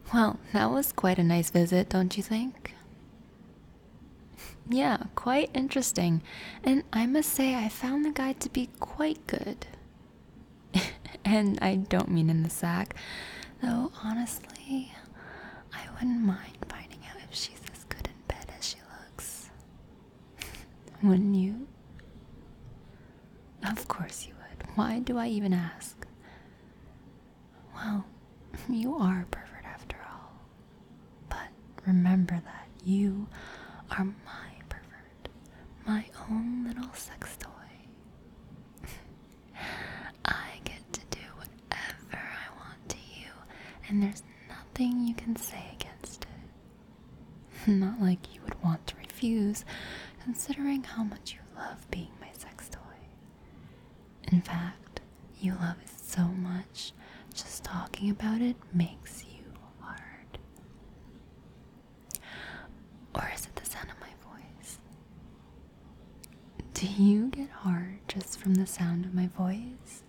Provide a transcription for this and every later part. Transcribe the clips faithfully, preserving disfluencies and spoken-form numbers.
Well, that was quite a nice visit, don't you think? Yeah, quite interesting. And I must say, I found the guy to be quite good. And I don't mean in the sack, though honestly, I wouldn't mind finding out if she's as good in bed as she looks. Wouldn't you? Of course you would. Why do I even ask? Well, you are a pervert after all. But remember that you are my pervert, my own little sex toy. I get to do whatever I want to you, and there's nothing you can say against it. Not like you would want to refuse, considering how much you love being my sex toy. In fact, you love it so much, just talking about it makes you hard. Or is it the sound of my voice? Do you get hard just from the sound of my voice?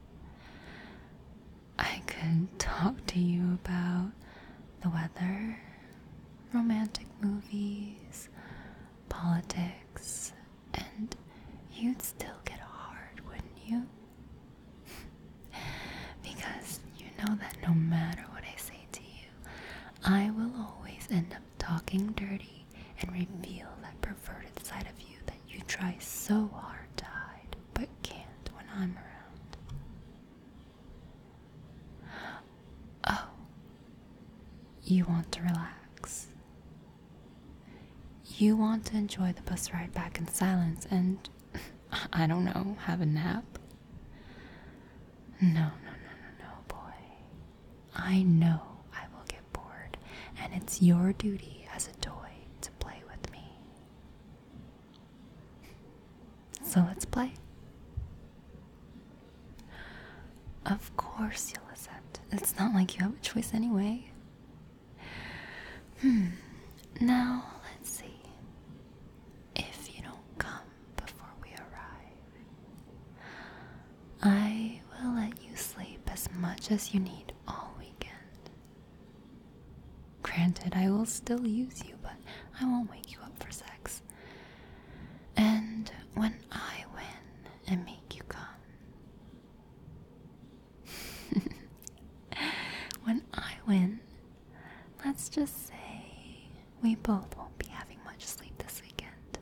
I could talk to you about the weather, romantic movies, politics, and you'd still get hard, wouldn't you? Because you know that no matter what I say to you, I will always end up talking dirty and reveal that perverted side of you that you try so hard to hide but can't when I'm around. Oh, you want to relax. You want to enjoy the bus ride back in silence and, I don't know, have a nap? No, no, no, no, no, boy. I know I will get bored, and it's your duty as a toy to play with me. So let's play. Of course you'll accept. It's not like you have a choice anyway. Hmm. Now, let's see. If you don't come before we arrive, I will let you sleep as much as you need all weekend. Granted, I will still use you, but I won't wake you up for sex. And when I win and make you come, when I win, let's just say we both won't be having much sleep this weekend.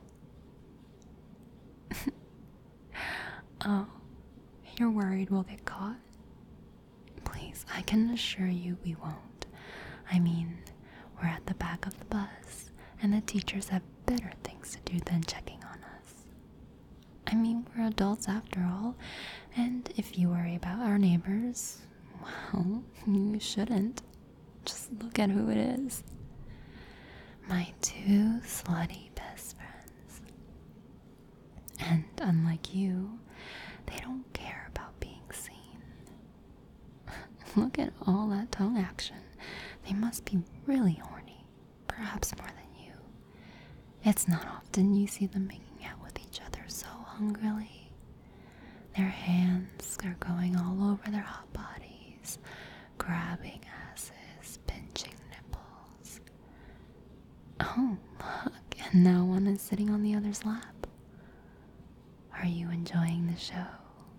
Oh, you're worried we'll get caught? Please, I can assure you we won't. I mean, we're at the back of the bus, and the teachers have better things to do than checking on us. I mean, we're adults after all, and if you worry about our neighbors, well, you shouldn't. Just look at who it is. My two slutty best friends. And unlike you, they don't care about being seen. Look at all that tongue action. They must be really horny, perhaps more than you. It's not often you see them making out with each other so hungrily. Their hands are going all over their hot bodies, grabbing asses, pinching nipples. Oh, look, and now one is sitting on the other's lap. Are you enjoying the show?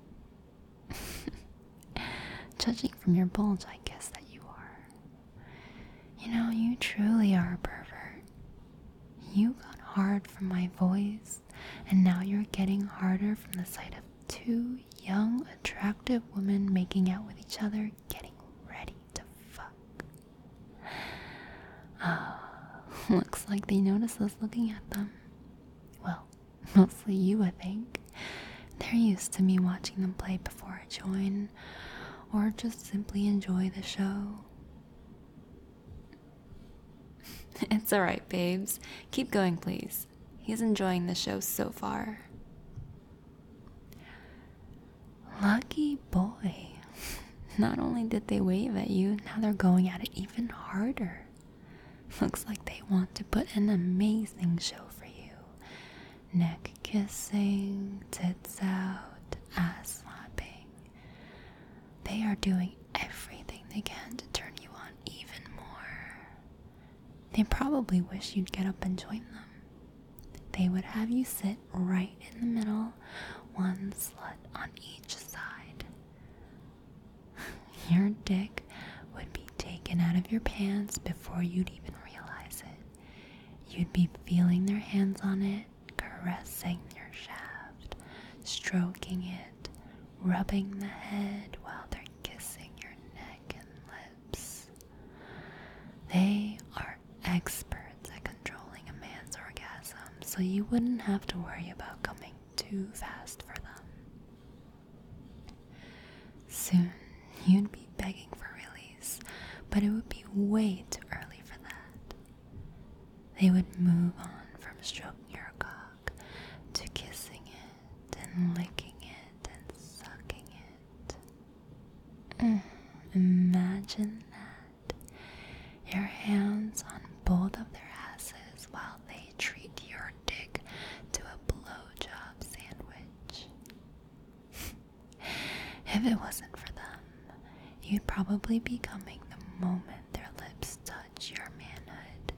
Judging from your bulge, I guess that you are. You know, you truly are a pervert. You got hard from my voice, and now you're getting harder from the sight of two young, attractive women making out with each other, getting ready to fuck. Ah, looks like they notice us looking at them. Well, mostly you, I think. They're used to me watching them play before I join, or just simply enjoy the show. It's alright, babes. Keep going, please. He's enjoying the show so far. Lucky boy. Not only did they wave at you, now they're going at it even harder. Looks like they want to put an amazing show for you. Neck kissing, tits out, ass slapping. They are doing everything they can to turn you on even more. They probably wish you'd get up and join them. They would have you sit right in the middle, one slut on each side. Your dick would be taken out of your pants before you'd even realize it. You'd be feeling their hands on it, caressing your shaft, stroking it, rubbing the head while they're kissing your neck and lips. They are experts at controlling a man's orgasm, so you wouldn't have to worry about coming too fast for them. Soon, you'd be begging for release, but it would be way too early for that. They would move on from stroking your cock to kissing it and licking it and sucking it. Mm, imagine that. Your hands on both of their asses while they treat your dick to a blowjob sandwich. If it wasn't for them, you'd probably be coming the moment their lips touch your manhood.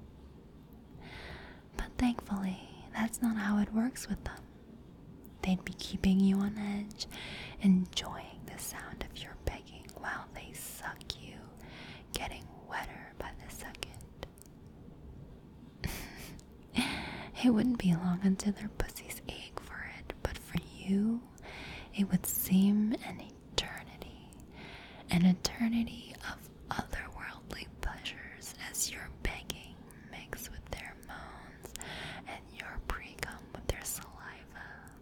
But thankfully, that's not how it works with them. They'd be keeping you on edge, enjoying the sound of your begging while they suck you, getting wetter by the second. It wouldn't be long until their pussies ache for it, but for you, it would seem an eternity, an eternity of otherworldly pleasures as your begging mixed with their moans and your pre-cum with their saliva.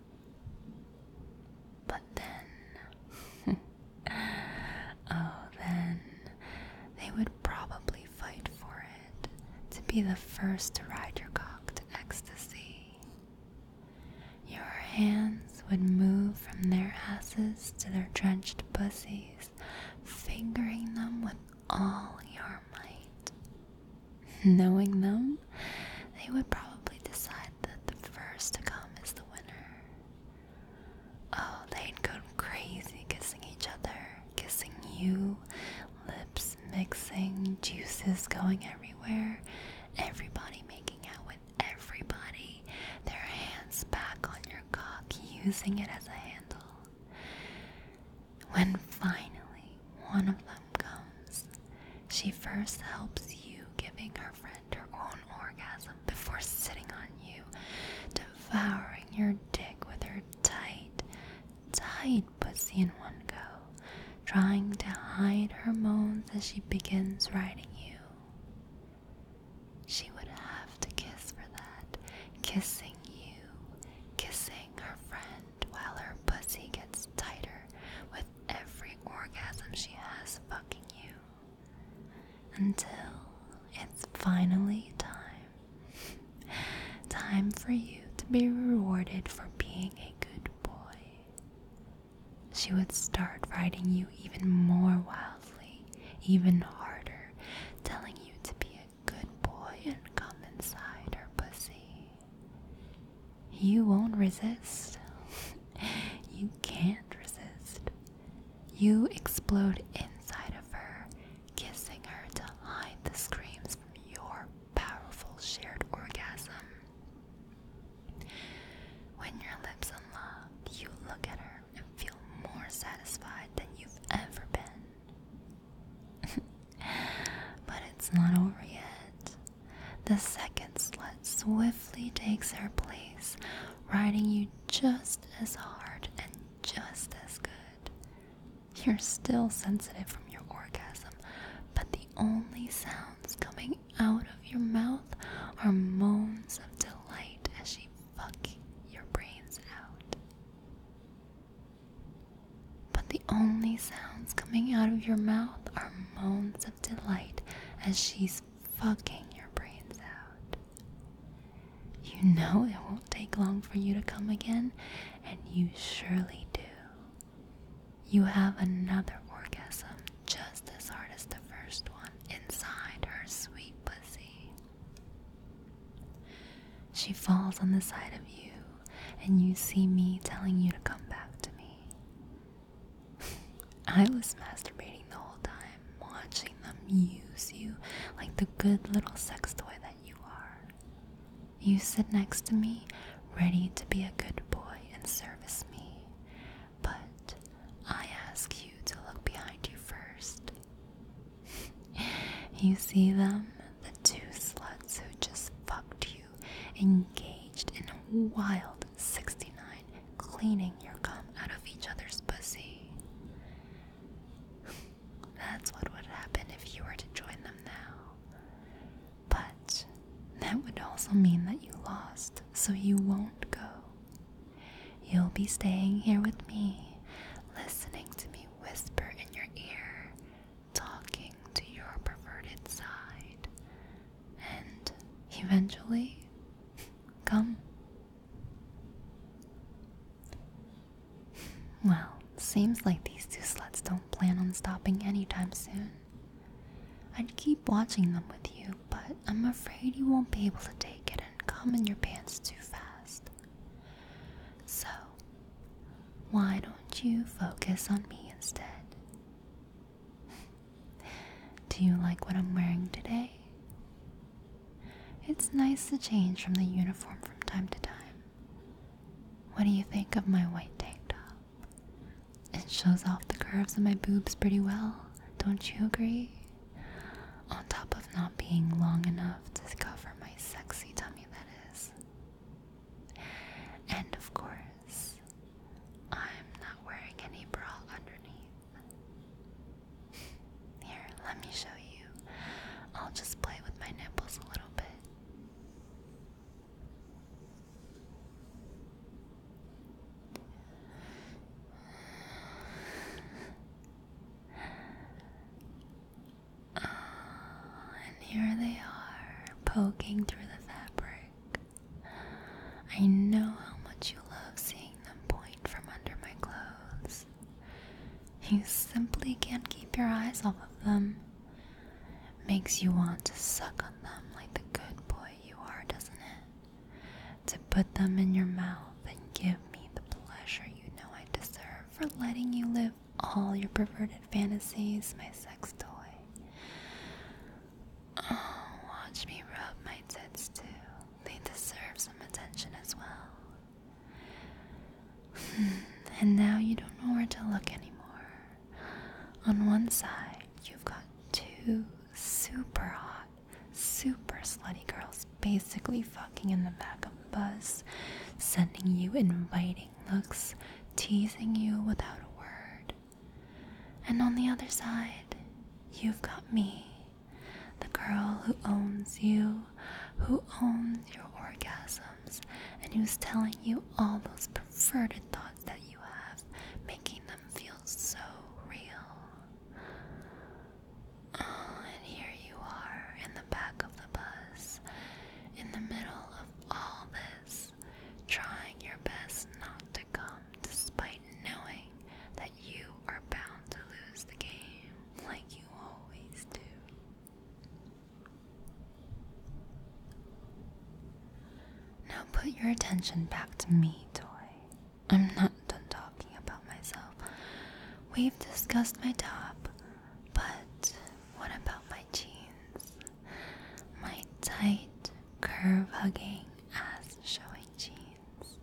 But then, oh then, they would probably fight for it, to be the first to ride your cock to ecstasy. Your hands would move from their asses to their drenched pussies, fingering them with all your might. Knowing them, they would probably decide that the first to come is the winner. Oh, they'd go crazy kissing each other, kissing you, lips mixing, juices going everywhere, everybody making out with everybody, their hands back on your cock, using it as a handle. When finally one of them comes, she first helps you, giving her friend her own orgasm before sitting on you, devouring your dick with her tight, tight pussy in one go, trying to hide her moans as she begins riding you. She would have to kiss for that, kissing you, kissing her friend while her pussy gets tighter with every orgasm she has fucking you. Until it's finally time. Time for you to be rewarded for being a good boy. She would start riding you even more wildly, even harder, telling you to be a good boy and come inside her pussy. You won't resist. You can't resist. You explode inside of her, kissing her to hide the screams from your powerful shared orgasm. When your lips unlock, you look at her and feel more satisfied than you've ever been. But it's not over yet. The second slut swiftly takes her place, riding you just as hard and just as good. You're still sensitive from your orgasm, but the only sounds coming out of your mouth are moans of delight as she fucks your brains out. But the only sounds coming out of your mouth are moans of delight as she's fucking your brains out. You know it won't take long for you to come again, and you surely do. You have another orgasm just as hard as the first one inside her sweet pussy. She falls on the side of you, and you see me telling you to come back to me. I was masturbating the whole time, watching them use you like like the good little sex toy that you are. You sit next to me, ready to be a good boy and service me. But I ask you to look behind you first. You see them? The two sluts who just fucked you, engaged in a wild sixty-nine, cleaning your cum out of each other's pussy. That's what would happen if you were to join them now. But that would also mean that you lost, so you won't go. You'll be staying here with me, listening to me whisper in your ear, talking to your perverted side, and eventually, come. Well, seems like these two sluts don't plan on stopping anytime soon. I'd keep watching them with you, but I'm afraid you won't be able to take it and come in your pants too fast. So, why don't you focus on me instead? Do you like what I'm wearing today? It's nice to change from the uniform from time to time. What do you think of my white tank top? It shows off the curves of my boobs pretty well, don't you agree? On top of not being long enough to cover my sexy tummy, that is. And of course, I'm not wearing any bra underneath. Here, let me show you. I'll just play with my nipples a little bit. And here they are, poking through the fabric. I know how much you love seeing them point from under my clothes. You simply can't keep your eyes off of them. Makes you want to suck on them like the good boy you are, doesn't it? To put them in your mouth and give me the pleasure you know I deserve for letting you live all your perverted fantasies, my sex toy. Oh, watch me rub my tits too. They deserve some attention as well. And now you don't know where to look anymore. On one side, you've got two super hot, super slutty girls basically fucking in the back of the bus, sending you inviting looks, teasing you without a word. And on the other side, you've got me, the girl who owns you, who owns your orgasms, and who's telling you all those perverted thoughts that you have, making them feel so real. Oh, and here you are in the back of the bus, in the middle of all this, trying your best not to come, despite knowing that you are bound to lose the game, like you always do. Now put your attention back to me, toy. I'm not done talking about myself. We've discussed my top, but what about my jeans? My tight, curve-hugging, ass-showing jeans.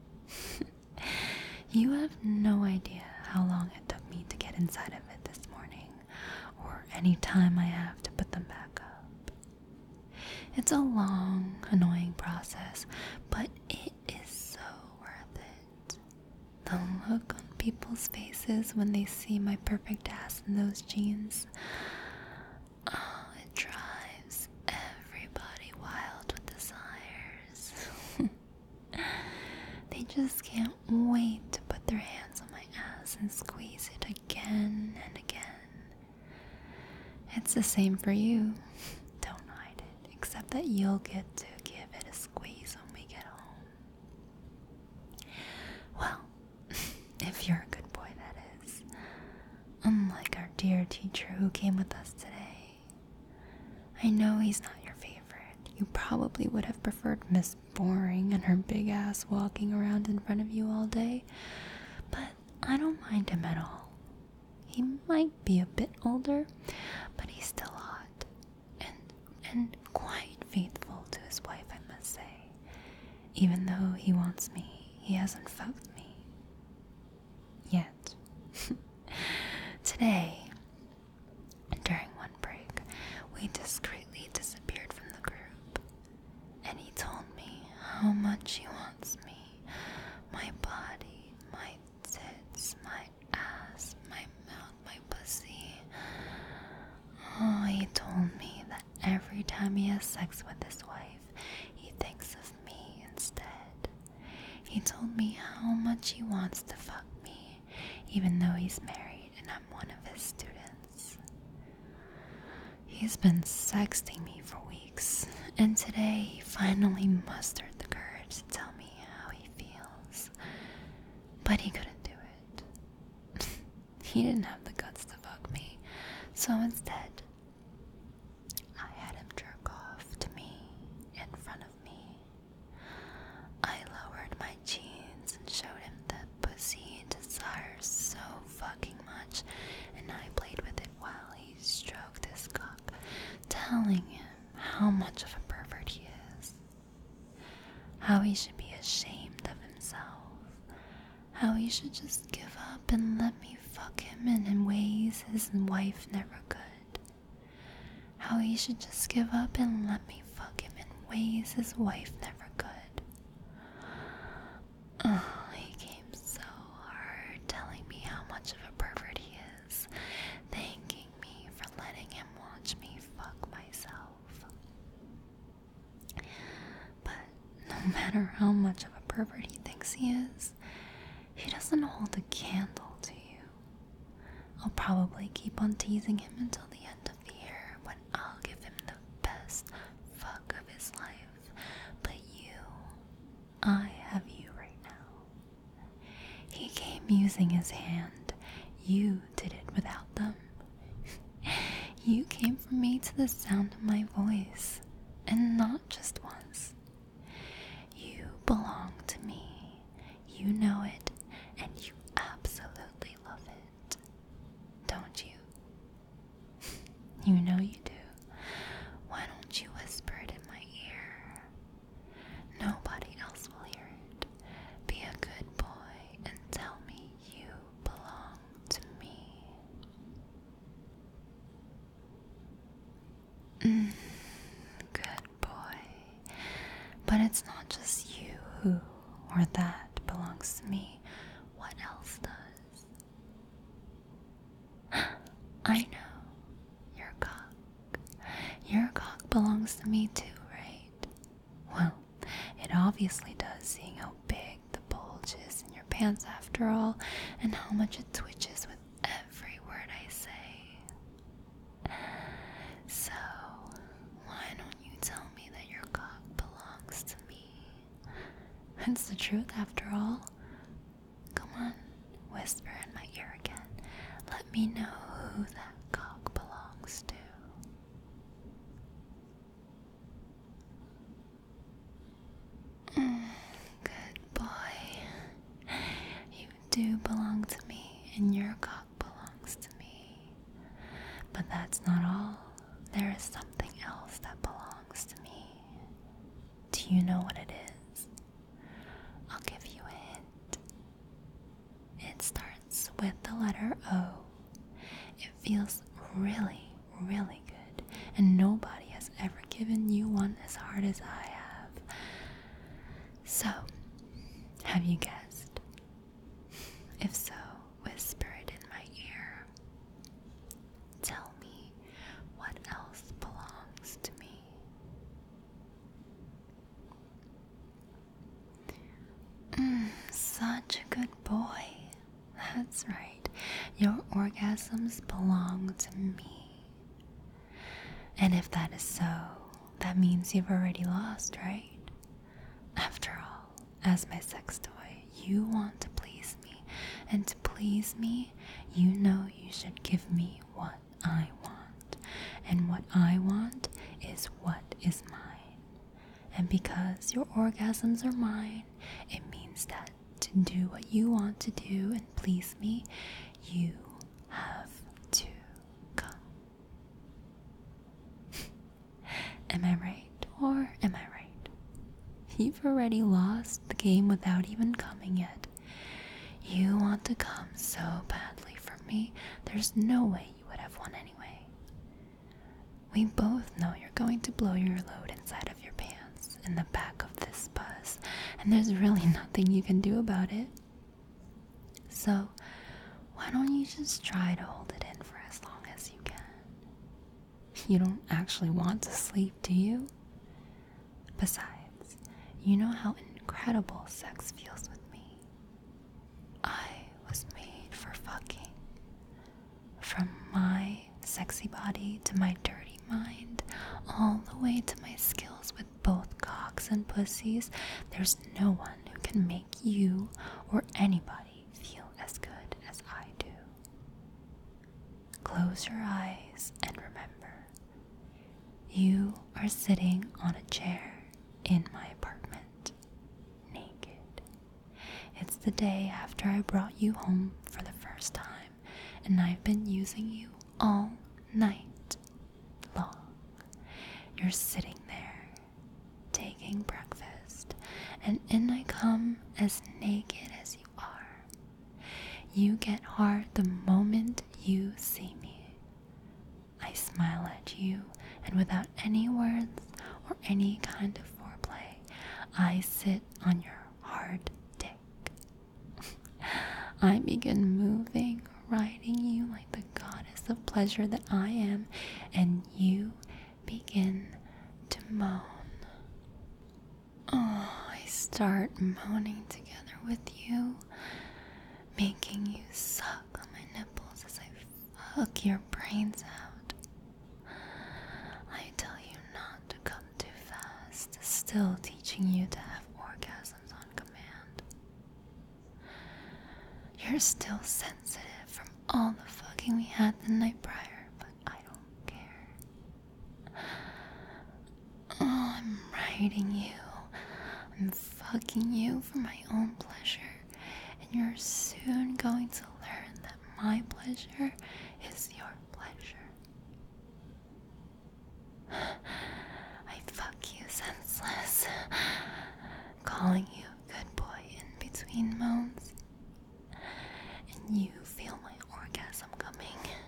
You have no idea how long it took me to get inside of it this morning, or any time I have to put them back up. It's a long, annoying process, but it is so worth it. The look on people's faces when they see my perfect ass in those jeans. Oh, it drives everybody wild with desires. They just can't wait to put their hands on my ass and squeeze it again and again. It's the same for you. Don't hide it, except that you'll get to give it a squeeze when we get home. Well, if you're a good boy, that is. Unlike our dear teacher who came with us today. I know he's not your favorite. You probably would have preferred Miss Boring and her big ass walking around in front of you all day, but I don't mind him at all. He might be a bit older, but he's still hot. And and quite faithful to his wife, I must say. Even though he wants me, he hasn't fucked me. Yet. Today, during one break, we discreetly disappeared from the group, and he told me how much he wants me, my body, my tits, my ass, my mouth, my pussy. Oh, he told me that every time he has sex with his wife, he thinks of me instead. He told me how much he wants to fuck me, even though he's married and I'm one of his students. He's been sexting me for weeks, and today he finally mustered the courage to tell me how he feels. But he couldn't do it. He didn't have the guts to fuck me, so instead, I had him jerk off to me in front of me. I lowered my jeans and showed him that pussy he desires so fucking much, and I played with it while he stroked his cock, telling him how much of a pervert he is, how he should be ashamed of himself, how he should just give up and let me fuck him in ways his wife never could, how he should just give up and let me fuck him in ways his wife never could. Oh, he came so hard, telling me how much of a pervert he is, thanking me for letting him watch me fuck myself. But no matter how much of a pervert he thinks he is, he doesn't hold a candle to you. I'll probably keep on teasing him until the end of the year, when I'll give him the best fuck of his life. But you, I have you right now. He came using his hand. You did it without them. You came from me to the sound of my voice, and not just once. You belong to me. You know it, and you absolutely love it. Don't you? You know you do. Why don't you whisper it in my ear? Nobody else will hear it. Be a good boy and tell me you belong to me. Mm, good boy. But it's not just you who or that belongs to me. What else does? I know. Your cock. Your cock belongs to me too, right? Well, it obviously does, seeing how big the bulge is in your pants after all, and how much it twitches with every word I say. So, why don't you tell me that your cock belongs to me? It's the truth after all. Come on, whisper in my ear again. Let me know who that cock belongs to. Mm, good boy. You do belong to me, and your cock belongs to me. But that's not all. There is something else that belongs to me. Do you know what it is? I'll give you a hint. It starts with the letter O. It feels really, really good, and nobody has ever given you one as hard as I have. So, have you guessed? If so, whisper it in my ear. Tell me what else belongs to me. Mm, such a good boy. That's right. Your orgasms belong to me. And if that is so, that means you've already lost, right? After all, as my sex toy, you want to please me. And to please me, you know you should give me what I want. And what I want is what is mine. And because your orgasms are mine, it means that to do what you want to do and please me, you have to come. Am I right or am I right? You've already lost the game without even coming yet. You want to come so badly for me, there's no way you would have won anyway. We both know you're going to blow your load inside of your pants in the back of this bus, and there's really nothing you can do about it. So, why don't you just try to hold it in for as long as you can? You don't actually want to sleep, do you? Besides, you know how incredible sex feels with me. I was made for fucking. From my sexy body to my dirty mind, all the way to my skills with both cocks and pussies, there's no one who can make you or anybody feel as good as I do. Close your eyes and remember, you are sitting on a chair in my apartment, naked. It's the day after I brought you home for the first time, and I've been using you all night long. You're sitting there, taking breakfast, and in I come as naked as you are. You get hard the moment you see me. I smile at you, and without any words or any kind of foreplay, I sit on your hard dick. I begin moving, riding you like the goddess of pleasure that I am, and you begin to moan. Oh, I start moaning together with you, making you suck on my nipples as I fuck your brains out. I tell you not to come too fast, still teaching you to have orgasms on command. You're still sensitive from all the fucking we had the night prior, but I don't care. Oh, I'm riding you. I'm fucking you for my own pleasure, and you're soon going to learn that my pleasure is your pleasure. I fuck you senseless, calling you a good boy in between moans, and you feel my orgasm coming.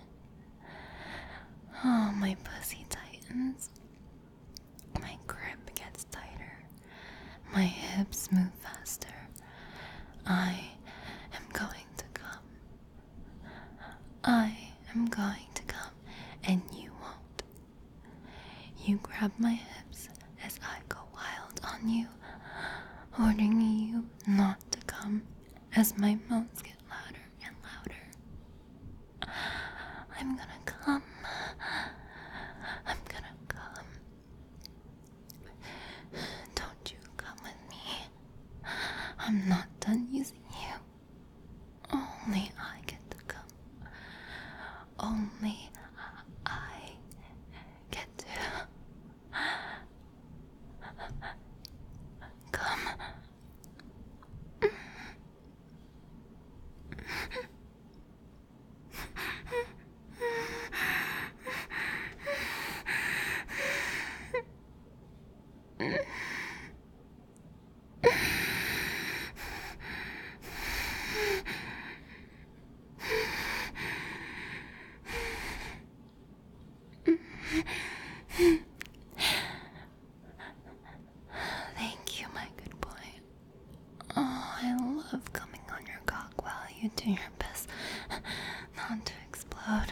Oh, my pussy tightens, my grip gets tighter, my hips move faster. I am going to come. I am going to come, and you won't. You grab my hips as I go wild on you, ordering you not to come as my moans get louder and louder. I'm gonna come. I'm gonna come. Don't you come with me. I'm not done using you. Only I get to come. Only I get to come. Thank you, my good boy. Oh, I love coming on your cock while you do your best not to explode.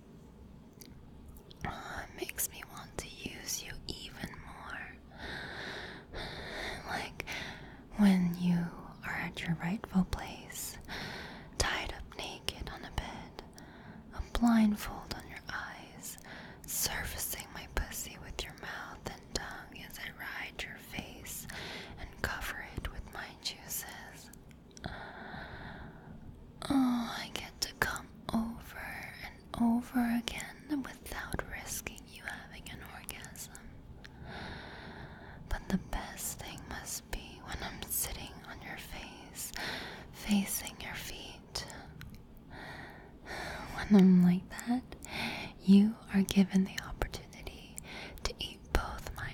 Oh, it makes me want to use you even more. Like when you are at your rightful place, tied up naked on a bed, a blindfold on your eyes, surfacing my pussy with your mouth and tongue as I ride your face and cover it with my juices. Oh, I get to come over and over again without risking you having an orgasm. But the best thing must be when I'm sitting on your face, facing your feet. When I'm like that, you are given the opportunity to eat both my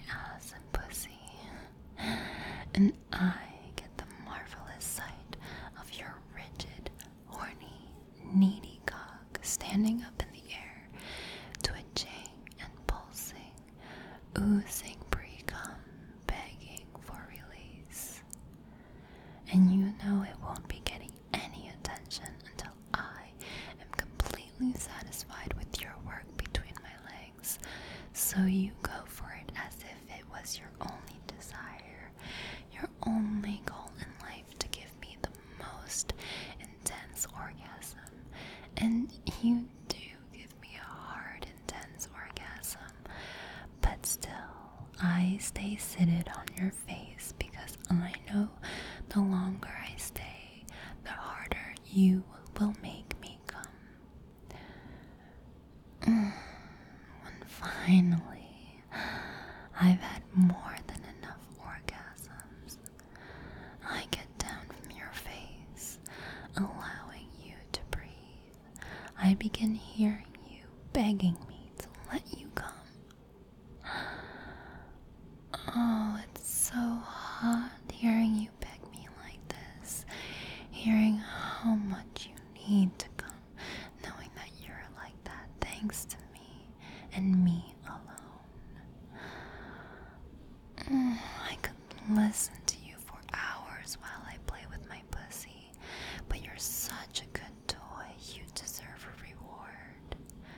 and I get the marvelous sight of your rigid, horny, needy cock standing up in the air, twitching and pulsing, oozing pre-cum, begging for release. And you know it won't be getting any attention until I am completely satisfied with your work between my legs. So you go for it as if it was your only desire, your only goal in life, to give me the most intense orgasm. And you do give me a hard, intense orgasm, but still, I stay seated on your face because I know the longer I stay, the harder you will make me come. When finally I've had more than enough orgasms, I get down from your face, allowing you to breathe. I begin hearing you begging me to let you come. Oh, it's so hot hearing you beg me like this, hearing how much you need to come, knowing that you're like that thanks to me and me alone. Mm, I could listen to you for hours while I play with my pussy, but you're such a good toy, you deserve a reward.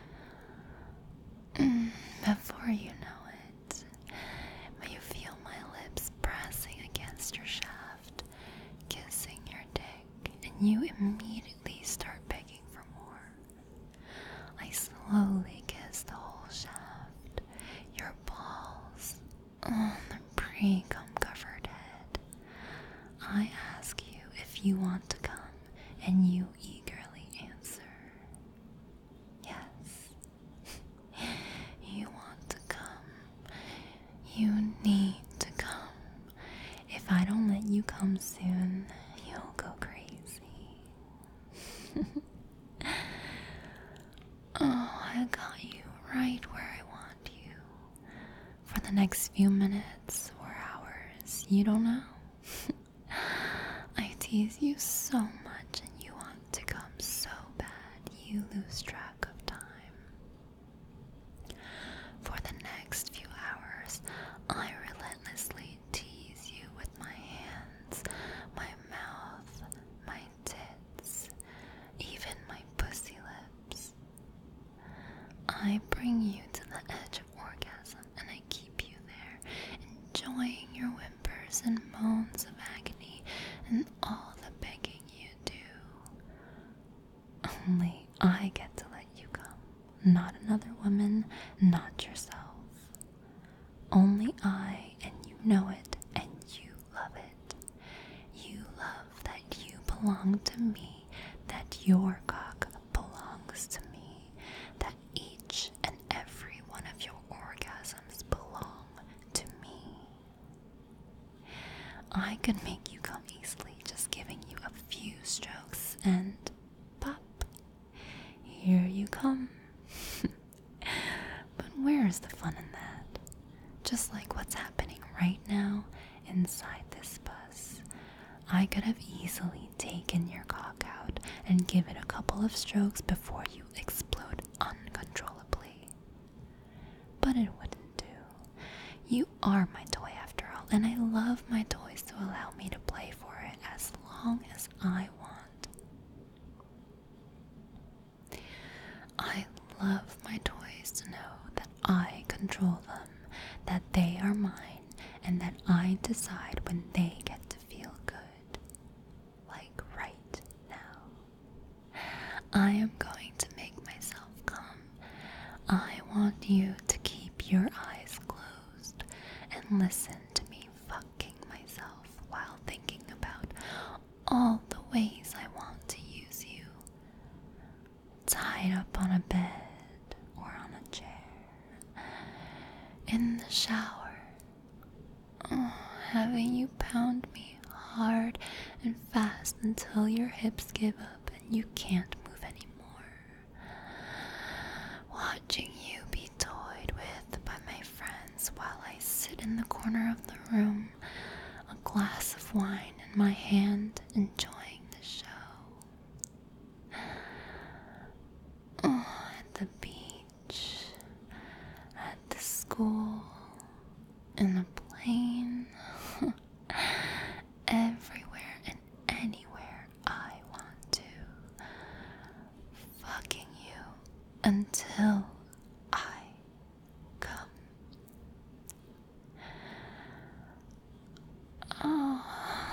Mm, before you know it, you feel my lips pressing against your shaft, kissing your dick, and you immediately start begging for more. I slowly kiss the whole shaft, your balls, oh, the pre-cum covered head. I ask you if you want to come, and you eagerly answer, yes. You want to come. You need to come. If I don't let you come soon, you'll go crazy. Oh, I got you right where I want you. For the next few minutes or hours, you don't know. I tease you so much and you want to come so bad you lose track of time. For the next few hours, I relentlessly tease you with my hands, my mouth, my tits, even my pussy lips. I bring you to the edge of orgasm and I keep you there, enjoying your whimpers and moans of agony and all the begging you do. Only I get to let you come, not another woman, not yourself. Only I, and you know it, and you love it. You love that you belong to me, that your cock belongs to me, that each and every one of your orgasms belong to me. I could make you come easily just giving you a few strokes and pop, here you come. But where is the fun in that? Just like what's happening right now inside this bus. I could have easily taken your cock out and give it a couple of strokes before you explode uncontrollably. But it wouldn't do. You are my toy after all, and I love my toys to allow me to play for it as long as I want. I love my toys to know that I control them, that they are mine, and that I decide when they get to feel good. Like right now. I am going to make myself come. I want you to keep your eyes closed and listen to me fucking myself while thinking about all the ways I want to use you. Tied up on a bed or on a chair. In the shower. Oh, having you pound me hard and fast until your hips give up and you can't move anymore. Watching you be toyed with by my friends while I sit in the corner of the room, a glass school, in the plane, everywhere and anywhere I want to. Fucking you until I come. Oh.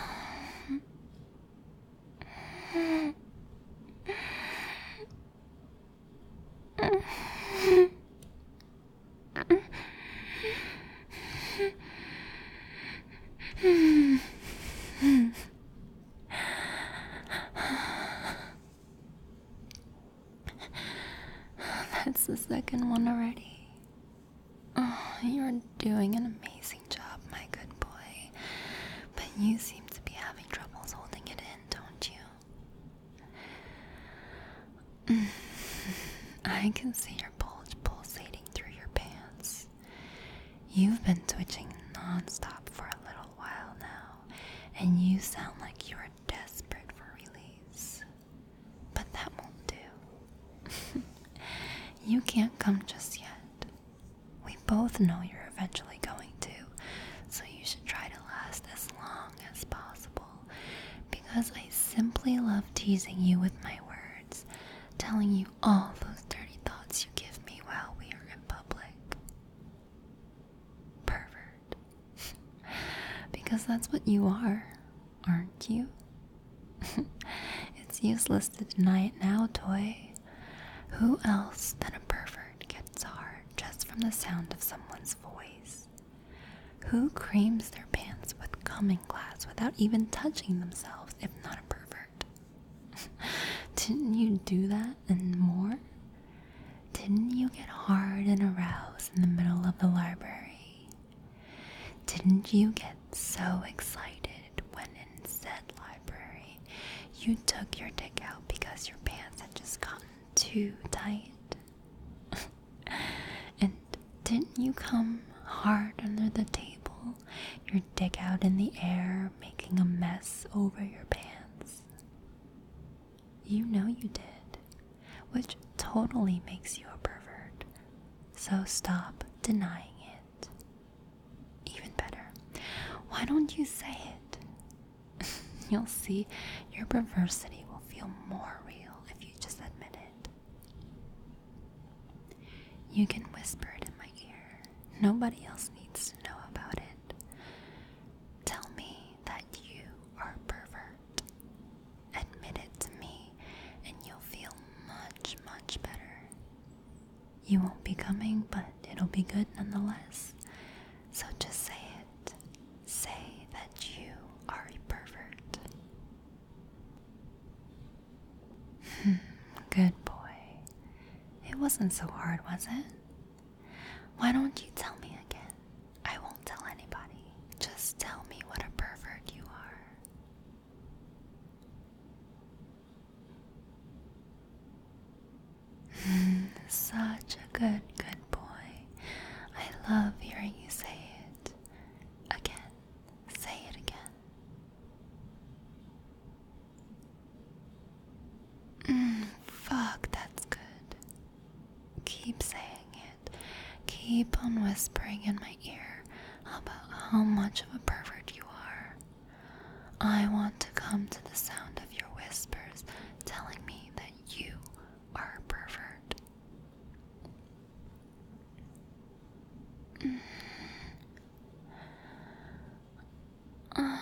That's the second one already. Oh, you're doing an amazing job, my good boy. But you seem to be having troubles holding it in, don't you? I can see your bulge pulsating through your pants. You've been twitching non-stop for a little while now, and you sound like you're desperate for release. But that won't do. You can't come just yet. We both know you're eventually going to, so you should try to last as long as possible, because I simply love teasing you with my words, telling you all those dirty thoughts you give me while we are in public. Pervert. Because that's what you are, aren't you? It's useless to deny it now, toy. Who else than a pervert gets hard just from the sound of someone's voice? Who creams their pants with coming glass without even touching themselves, if not a pervert? Didn't you do that and more? Didn't you get hard and aroused in the middle of the library? Didn't you get so excited when in said library you took your dick out because your pants had just gotten too tight? And didn't you come hard under the table, your dick out in the air, making a mess over your pants? You know you did, which totally makes you a pervert. So stop denying it. Even better, why don't you say it? You'll see your perversity will feel more real if you just admit it. You can whisper it in my ear. Nobody else needs to know about it. Tell me that you are a pervert. Admit it to me, and you'll feel much, much better. You won't be coming, but it'll be good nonetheless. So just say it. Say that you are a pervert. Good boy. It wasn't so hard, was it? Why don't you tell me again? I won't tell anybody. Just tell me what a pervert you are. Such a good, good boy. I love hearing you say it. Again. Say it again. Mm, fuck, that's good. Keep saying it. Keep on whispering in my ear about how much of a pervert you are. I want to come to the sound of your whispers telling me that you are a pervert. Mm. Uh.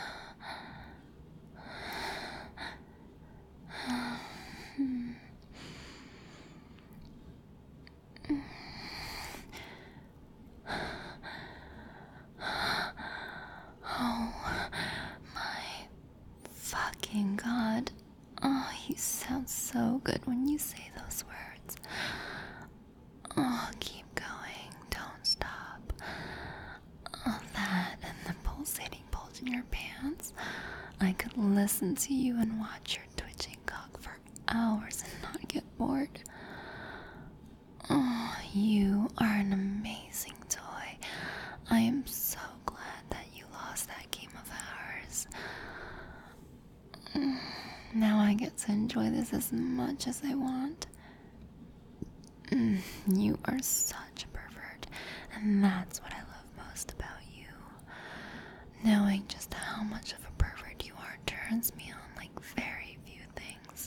Oh my fucking god. Oh, you sound so good when you say those words. Oh, keep going. Don't stop. Oh, that and the pulsating bulge in your pants. I could listen to you and watch your twitching cock for hours and not get bored. Oh, you are an amazing toy. I am so glad that you lost that game of ours. Now I get to enjoy this as much as I want. You are such a pervert, and And that's what I love most about you. Knowing just how much of a pervert you are turns me on like very few things.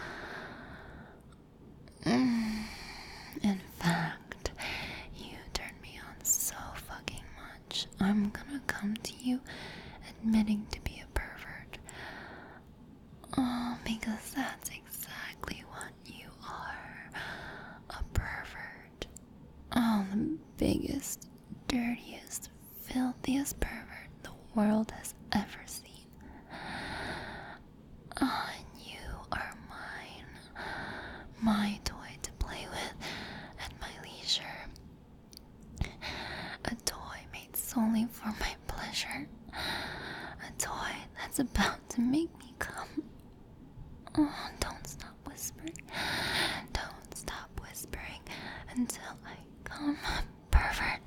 Mm. In fact, you turn me on so fucking much. I'm gonna come to you admitting to be a pervert. Oh, because that's exactly what you are. A pervert. Oh, the biggest, dirtiest, filthiest pervert the world has ever seen. Oh, and you are mine. My toy to play with at my leisure. A toy made solely for my pleasure. A toy that's about to make me come. Oh, don't stop whispering. Don't stop whispering until I come, pervert.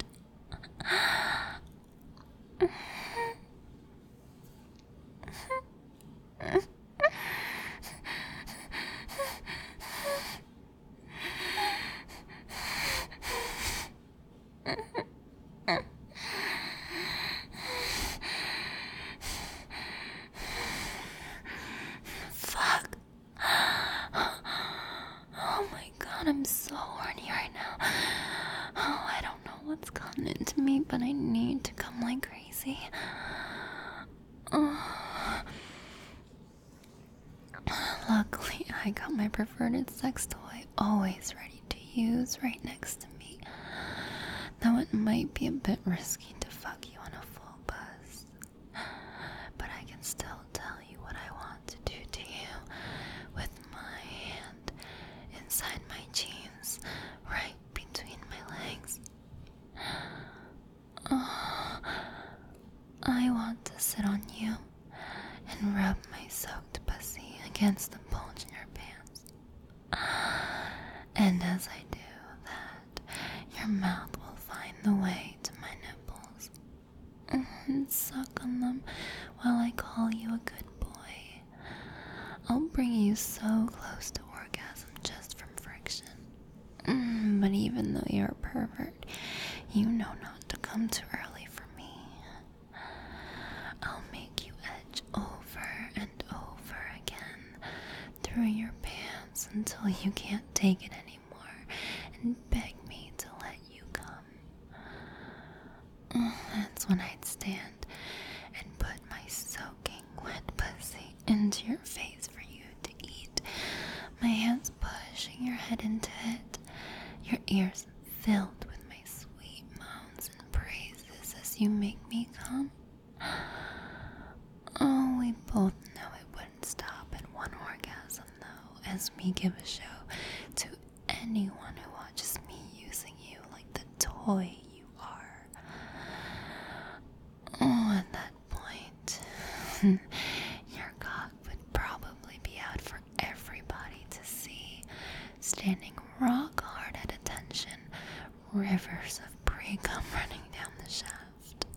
Fuck. Oh my god, I'm so horny right now. Oh, I don't know what's gotten into me, but I need to come like crazy. Oh. Luckily, I got my preferred sex toy always ready to use right next to me. Though it might be a bit risky to fuck you on a full buzz. But I can still tell you what I want to do to you with my hand inside my jeans, right between my legs. Oh, I want to sit on you and rub my soaked pussy against the bulge in your pants. And as I do that, your mouth will find the way to my nipples and suck on them while I call you a good boy. I'll bring you so close to orgasm just from friction. Mm, but even though you're a pervert, you know not to come too early for me. I'll make you edge over and over again through your pants until you can't take it anymore and beg me to let you come. Mm, that's when I'd stand and put my soaking wet pussy into your face for you to eat, my hands pushing your head into it, your ears filled with my sweet moans and praises as you make me come. Oh, we both know it wouldn't stop at one orgasm, though, as we give a show to anyone who watches me using you like the toy you are. Oh, at that point, your cock would probably be out for everybody to see, standing rock hard at attention, rivers of pre-cum running down the shaft.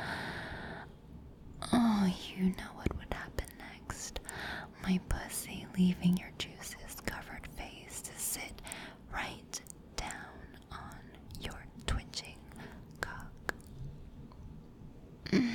Oh, you know what would happen next. My pussy leaving your juices covered face to sit right down on your twitching cock. Mm.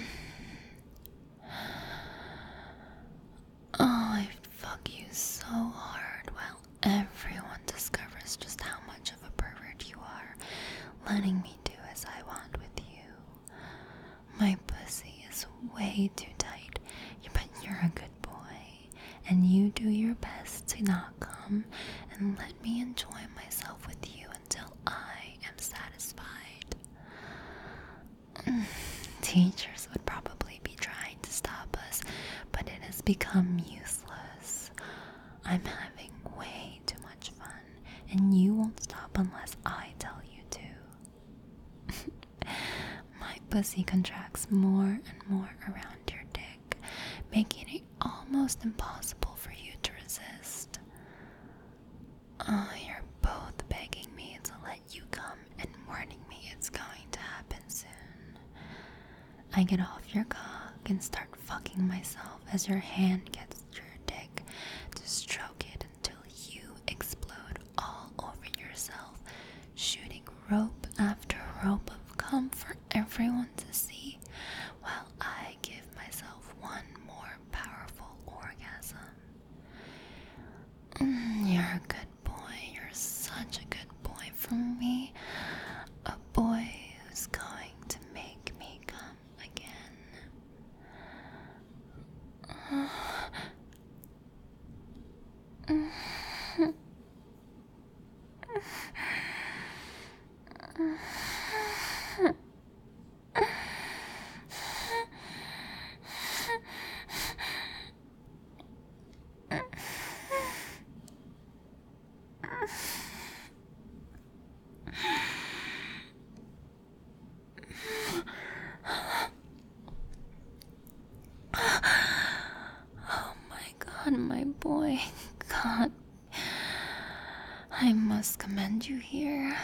Oh, I'd fuck you so hard while everyone discovers just how much of a pervert you are, letting me do as I want with you. My pussy is way too tight, but you're a good boy, and you do your best to not come and let me enjoy myself with you until I am satisfied. Teachers would probably be trying to stop us, but it has become useless. I'm having way too much fun, and you won't stop unless I tell you to. My pussy contracts more and more around your dick, making it almost impossible for you to resist. Oh, you're both begging me to let you come and warning me it's going to happen soon. I get off your cock and start fucking myself as your hand gets to your dick to stroke it until you explode all over yourself, shooting rope after rope of cum come for everyone to see while I give myself one more powerful orgasm. Mm, you're a good boy. You're such a good boy for me. A boy who's going to make me come again. Oh my god, my boy. God, I must commend you here.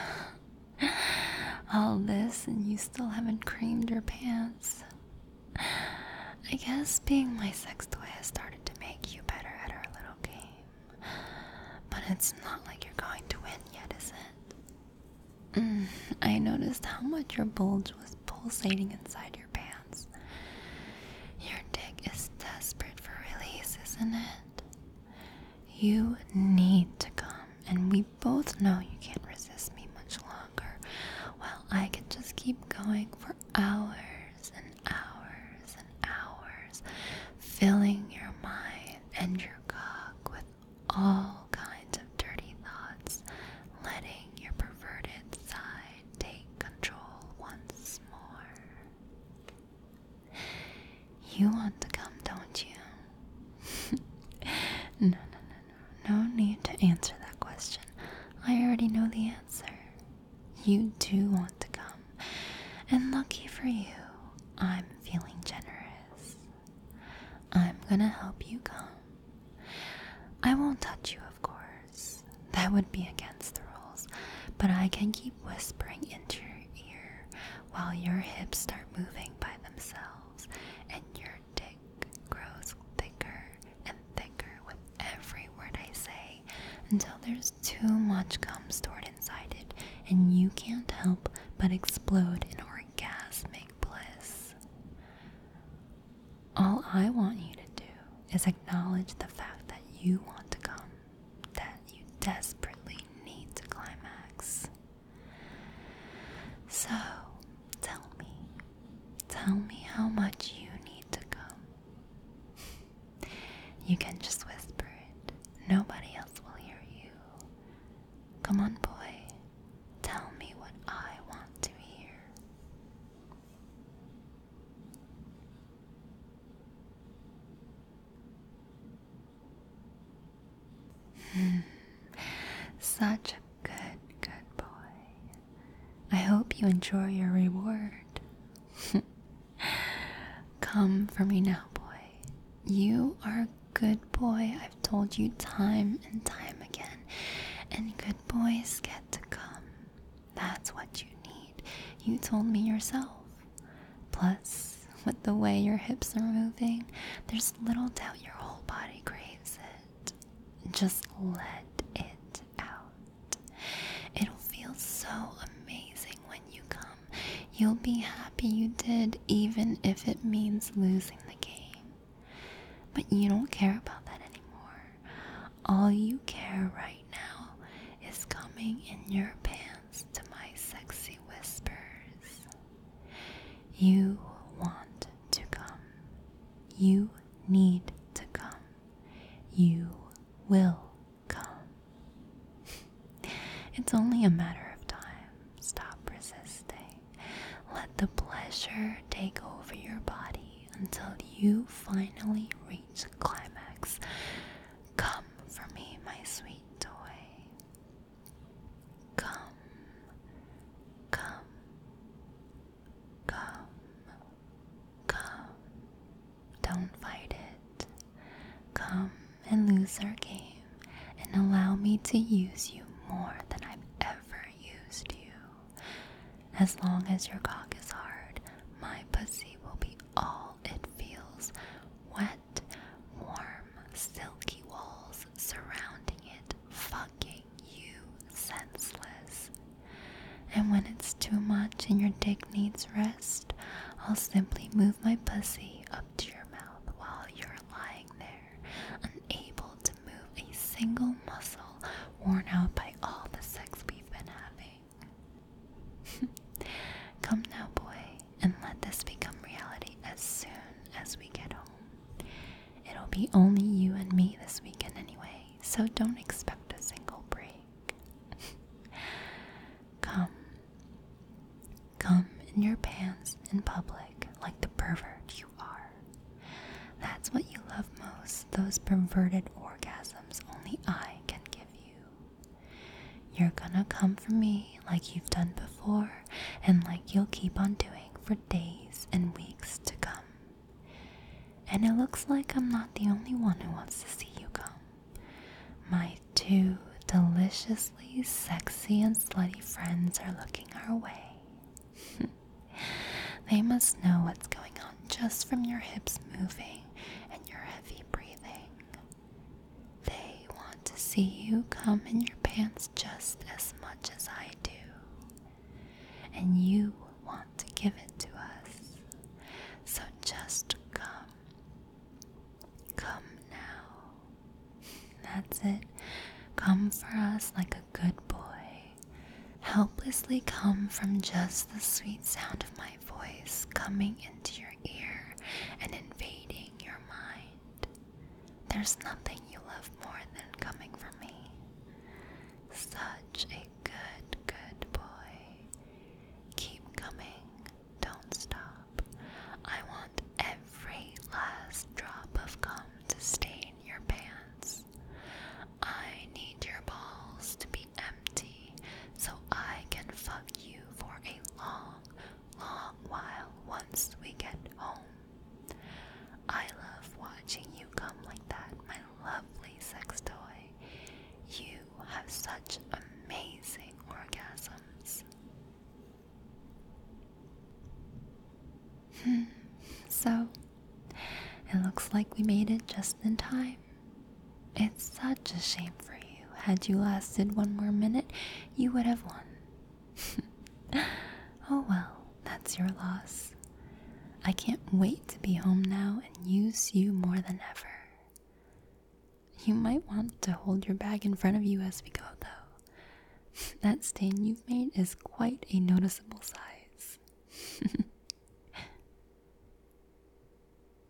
All this and you still haven't creamed your pants. I guess being my sex toy has started to make you better at our little game. But it's not like you're going to win yet, is it? Mm, I noticed how much your bulge was pulsating inside your pants. Your dick is desperate for release, isn't it? You need to come, and we both know you can't resist me much longer. Well, I could just keep going for hours and hours and hours, filling your mind and your cock with all kinds of dirty thoughts, letting your perverted side take control once more. You want to come, don't you? No, no, no, no. No need to answer that question. I already know the answer. You do want to come. And lucky for you, I'm feeling generous. I'm gonna help you come. I won't touch you, of course. That would be against the rules. But I can keep whispering into your ear while your hips start moving by themselves and your dick grows thicker and thicker with every word I say until there's too much cum stored inside it and you can't help but explode in orgasmic bliss. All I want you to do is acknowledge the fact that you want to come, that you desperately need to climax. So, tell me, tell me how much you need to come. You can just whisper it. Nobody else will hear you. Come on, boy. Tell me what I want to hear. Hmm. Such a good, good boy. I hope you enjoy your reward. Come for me now, boy. You are a good boy. I've told you time and time again. And good boys get to come. That's what you need. You told me yourself. Plus, with the way your hips are moving, there's little doubt your whole body craves it. Just let it out. It'll feel so amazing when you come. You'll be happy you did, even if it means losing the game. But you don't care about that anymore. All you care right now is coming in your pants to my sexy whispers. You want to come. You need to come. You will come. It's only a matter of time. Stop resisting. Let the pleasure take over your body until you finally reach climax. Come for me, my sweet toy. Come. Come. Come. Come. Don't fight it. Come and lose our game and allow me to use you more than I've ever used you. As long as your cock is hard, my pussy will be all it feels. Wet, warm, silky walls surrounding it, fucking you senseless. And when it's too much and you're dick needs rest, I'll simply move my pussy up to your mouth while you're lying there, unable to move a single muscle, worn out by all the sex we've been having. Come now, boy, and let this become reality as soon as we get home. It'll be only you and me this weekend anyway, so don't expect a single break. Come. Come in your pants in public like the pervert you are. That's what you love most, those perverted orgasms only I can give you. You're gonna come for me like you've done before and like you'll keep on doing for days and weeks to come. And it looks like I'm not the only one who wants to see you come. My two deliciously sexy and slutty friends are looking our way. They must know what's going on just from your hips moving and your heavy breathing. They want to see you come in your pants just as much as I do. And you want to give it to us. So just come. Come now. That's it. Come for us like a good boy. Helplessly come from just the sweet sound of my voice coming into your ear and invading your mind. There's nothing you love more than coming for me. Such a good, good boy. Keep coming. Don't stop. I want every last drop of cum to stain your pants. I need your balls to be empty so I can fuck you for a long, long while once we get home. I love watching you come like that, my lovely sex toy. You have such amazing orgasms. Hmm. So, it looks like we made it just in time. It's such a shame for you. Had you lasted one more minute, you would have won. Oh well, that's your loss. I can't wait to be home now and use you more than ever. You might want to hold your bag in front of you as we go, though. That stain you've made is quite a noticeable size.